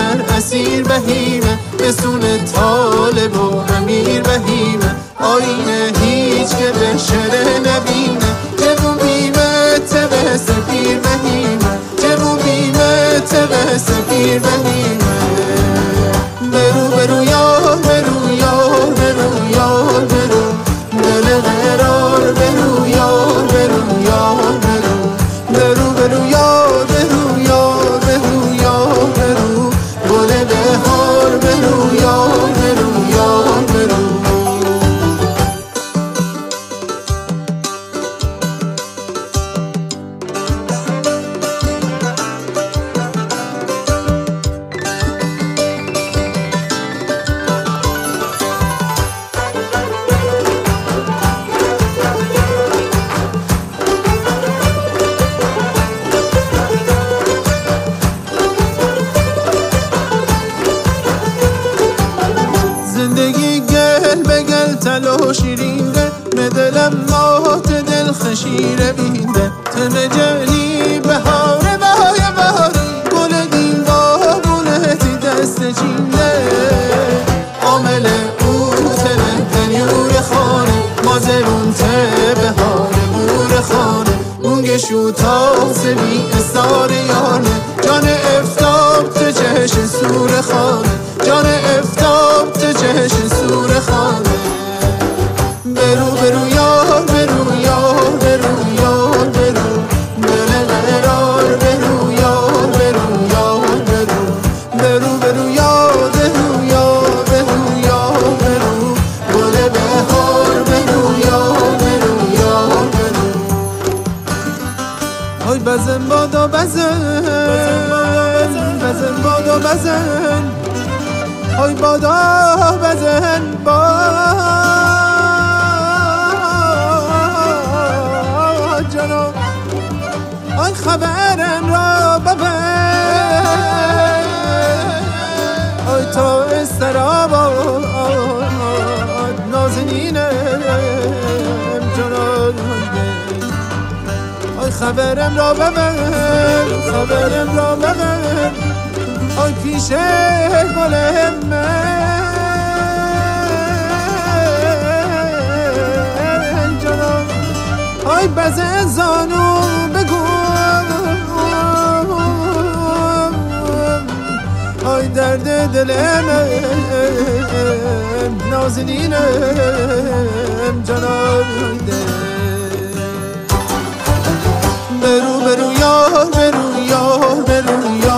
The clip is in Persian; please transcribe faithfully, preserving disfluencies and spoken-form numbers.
آخر اسیر بهیمه، بسون طالب و امیر بهیمه، آینه هیچ که به شره نبینه، جبون بیمه تبه سپیر بهیمه، جبون بیمه تبه سپیر بهیمه. برو برو یار برو یار برو یار برو دل قرار، برو یار برو یار برو برو برو یار برو یار برو یار برو گل بهار، برو یار برو یار برو. زندگی گل به گل تلا و شیرینه، به دلم مات دل خشیره بینده، تن جلی بهاره بهای بهاری، گل دین بابونتی دست چینه، عامل او تنه دنیور خانه، مازرون ته بهاره مور خانه، مونگ شوتا سبی استار یانه، جان افتاب تو چهش سور خانه، جان افتاب تو چهش سور خانه. برو برو یار برو یار برو یار برو دل قرار، برو یار برو یار برو برو برو یار برو یار برو یار برو گل بهار، برو یار برو یار برو. های بزن بادا بزن بزن بادا بزن، های بادا بزن با جناب، های خبرم را ببر، های تا استراباد نازنینم جناب، های خبرم را ببر خبرم را ببر، آی پیش گل من جانم، آی بزن زانو بگو، آی درد دلم نازنینم جانم. برو برو یار برو یار برو یار